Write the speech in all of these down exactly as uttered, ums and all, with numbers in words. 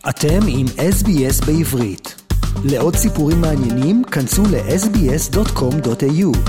אתם עם אס בי אס בעברית. לעוד סיפורים מעניינים, כנסו ל-אס בי אס דוט קום דוט איי יו.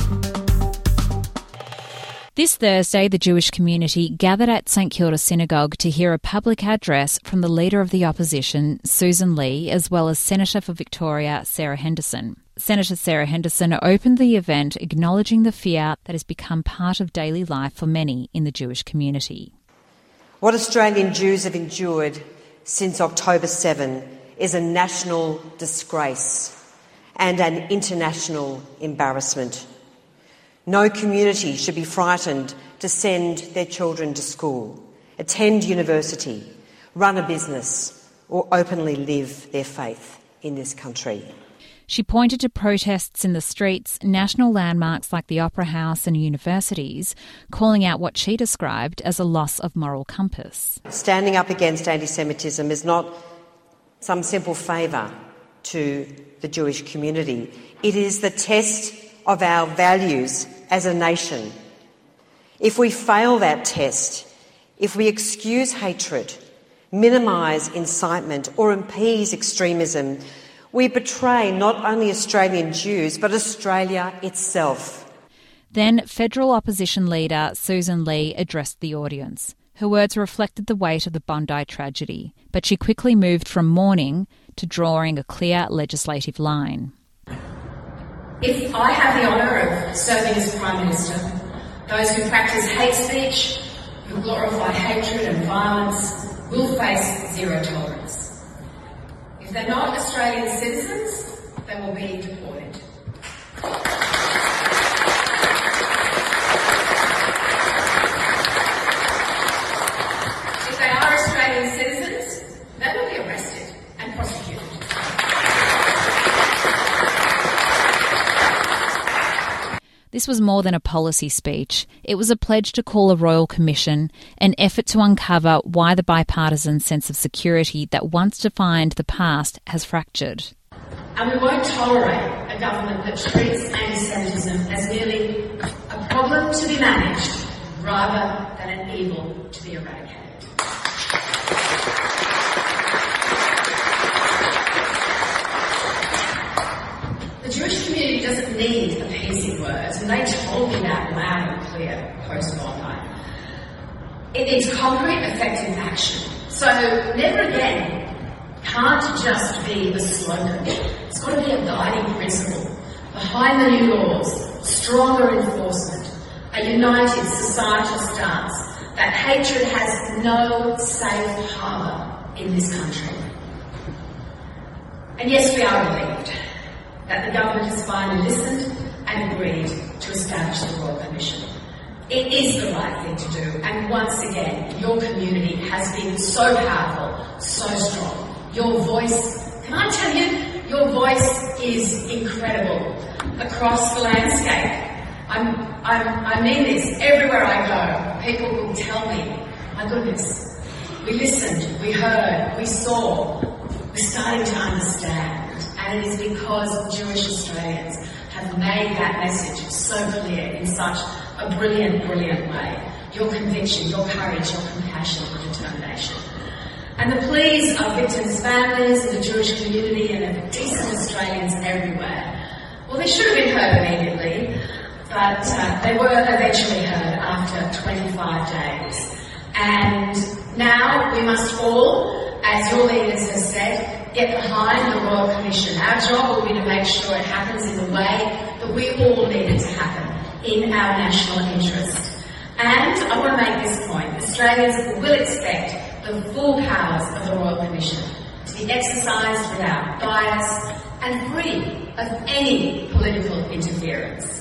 This Thursday, the Jewish community gathered at St Kilda Synagogue to hear a public address from the Leader of the Opposition, Susan Lee, as well as Senator for Victoria, Sarah Henderson. Senator Sarah Henderson opened the event acknowledging the fear that has become part of daily life for many in the Jewish community. What Australian Jews have endured since October seventh is a national disgrace and an international embarrassment. No community should be frightened to send their children to school, attend university, run a business, or openly live their faith in this country. She pointed to protests in the streets, national landmarks like the Opera House and universities, calling out what she described as a loss of moral compass. Standing up against anti-Semitism is not some simple favour to the Jewish community. It is the test of our values as a nation. If we fail that test, if we excuse hatred, minimise incitement or appease extremism, we betray not only Australian Jews but Australia itself. Then federal opposition leader Susan Lee addressed the audience. Her words reflected the weight of the Bondi tragedy, but she quickly moved from mourning to drawing a clear legislative line. If I have the honour of serving as Prime Minister, those who practice hate speech, who glorify hatred and violence, will face zero tolerance. If they're not Australian citizens, they will be deported. If they are Australian citizens, they will be arrested and prosecuted. This was more than a policy speech. It was a pledge to call a royal commission, an effort to uncover why the bipartisan sense of security that once defined the past has fractured. And we won't tolerate a government that treats anti-Semitism as merely a problem to be managed rather than an evil to be eradicated. The Jewish community doesn't need appeasing words, and they told me that loud and clear post-Bondi. It needs concrete, effective action. So never again can't just be a slogan. It's got to be a guiding principle. Behind the new laws, stronger enforcement, a united societal stance that hatred has no safe harbour in this country. And yes, we are relieved that the government has finally listened and agreed to establish the Royal Commission. It is the right thing to do, and once again, your community has been so powerful, so strong. Your voice, can I tell you, your voice is incredible across the landscape. I'm, I'm, I mean this, everywhere I go, people will tell me, my goodness, we listened, we heard, we saw, we're starting to understand. And it is because Jewish Australians have made that message so clear in such a brilliant, brilliant way. Your conviction, your courage, your compassion, your determination. And the pleas of victims' families and the Jewish community and of decent Australians everywhere, well, they should have been heard immediately, but uh, they were eventually heard after twenty-five days. And now we must all, as your leaders have said, get behind the Royal Commission. Our job will be to make sure it happens in the way that we all need it to happen, in our national interest. And I want to make this point. Australians will expect the full powers of the Royal Commission to be exercised without bias and free of any political interference.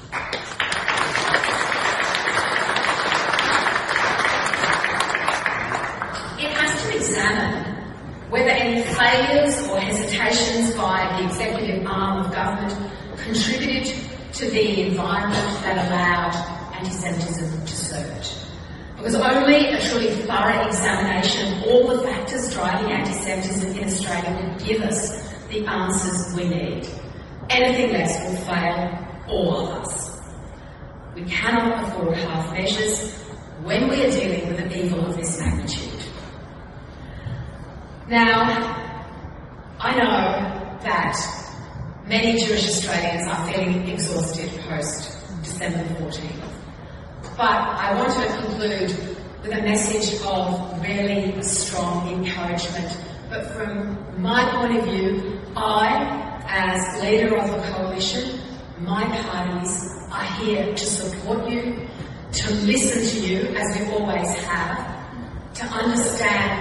It has to examine whether any failures or hesitations by the executive arm of government contributed to the environment that allowed anti-Semitism to surge. Because only a truly thorough examination of all the factors driving anti-Semitism in Australia will give us the answers we need. Anything less will fail all of us. We cannot afford half measures when we are dealing with an evil of this magnitude. Now, I know that many Jewish Australians are feeling exhausted post December fourteenth, but I wanted to conclude with a message of really strong encouragement. But from my point of view, I, as leader of the coalition, my parties are here to support you, to listen to you, as we always have, to understand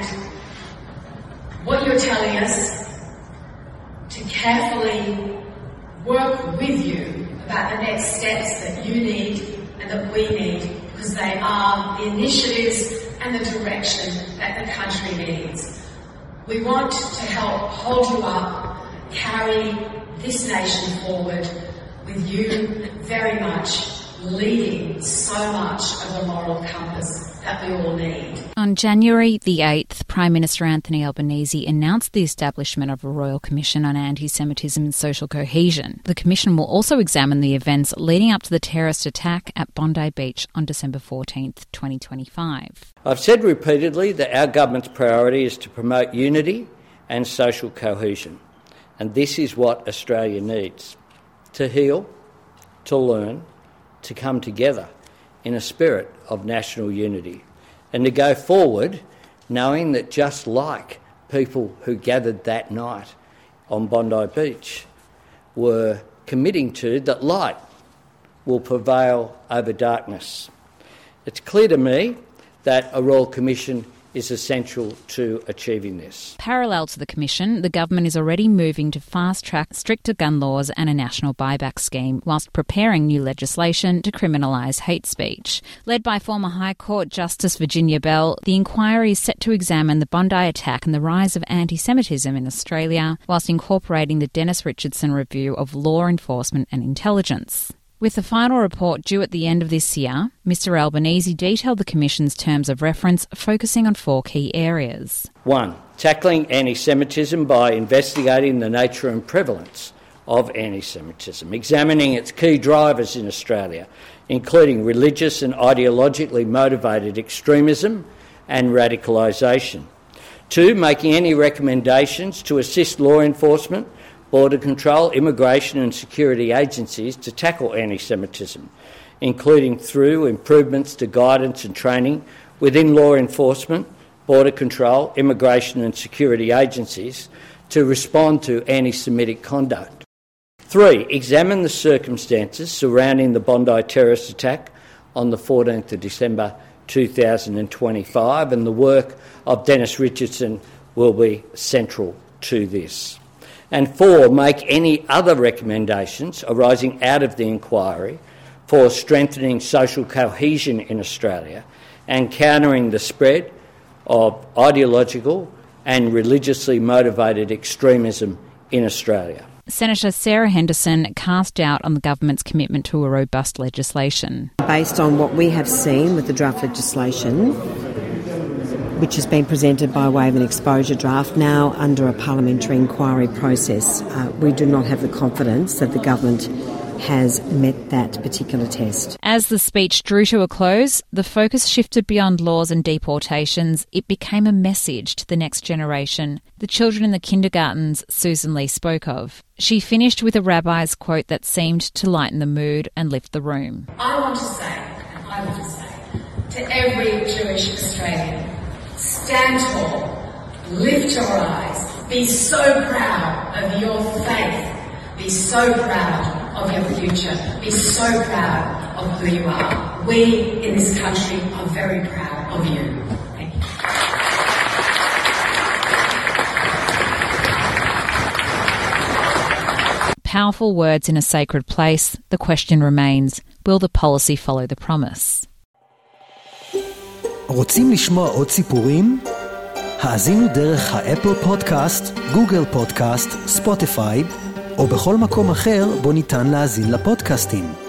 what you're telling us, to carefully work with you about the next steps that you need and that we need, because they are the initiatives and the direction that the country needs. We want to help hold you up, carry this nation forward with you very much leading so much of the moral compass that we all need. On January the eighth, Prime Minister Anthony Albanese announced the establishment of a Royal Commission on Anti-Semitism and Social Cohesion. The Commission will also examine the events leading up to the terrorist attack at Bondi Beach on December fourteenth, twenty twenty-five. I've said repeatedly that our government's priority is to promote unity and social cohesion, and this is what Australia needs: to heal, to learn, to come together in a spirit of national unity, and to go forward knowing that just like people who gathered that night on Bondi Beach were committing to, that light will prevail over darkness. It's clear to me that a Royal Commission is essential to achieving this. Parallel to the Commission, the government is already moving to fast-track stricter gun laws and a national buyback scheme, whilst preparing new legislation to criminalise hate speech. Led by former High Court Justice Virginia Bell, the inquiry is set to examine the Bondi attack and the rise of anti-Semitism in Australia, whilst incorporating the Dennis Richardson Review of Law Enforcement and Intelligence. With the final report due at the end of this year, Mr Albanese detailed the Commission's terms of reference, focusing on four key areas. One, tackling anti-Semitism by investigating the nature and prevalence of anti-Semitism, examining its key drivers in Australia, including religious and ideologically motivated extremism and radicalisation. Two, making any recommendations to assist law enforcement, Border Control, immigration and security agencies to tackle anti-Semitism, including through improvements to guidance and training within law enforcement, Border Control, immigration and security agencies to respond to anti-Semitic conduct. Three, examine the circumstances surrounding the Bondi terrorist attack on the fourteenth of December two thousand twenty-five, and the work of Dennis Richardson will be central to this. And four, make any other recommendations arising out of the inquiry for strengthening social cohesion in Australia and countering the spread of ideological and religiously motivated extremism in Australia. Senator Sarah Henderson cast doubt on the government's commitment to a robust legislation. Based on what we have seen with the draft legislation, which has been presented by way of an exposure draft, now under a parliamentary inquiry process, uh, we do not have the confidence that the government has met that particular test. As the speech drew to a close, the focus shifted beyond laws and deportations. It became a message to the next generation, the children in the kindergartens Susan Lee spoke of. She finished with a rabbi's quote that seemed to lighten the mood and lift the room. I want to say, and I want to say, to every Jewish Australian, stand tall, lift your eyes, be so proud of your faith, be so proud of your future, be so proud of who you are. We in this country are very proud of you. Thank you. Powerful words in a sacred place. The question remains, will the policy follow the promise? רוצים לשמוע עוד סיפורים? האזינו דרך האפל פודקאסט, גוגל פודקאסט, ספוטיפיי, או בכל מקום אחר בו ניתן להאזין לפודקאסטים.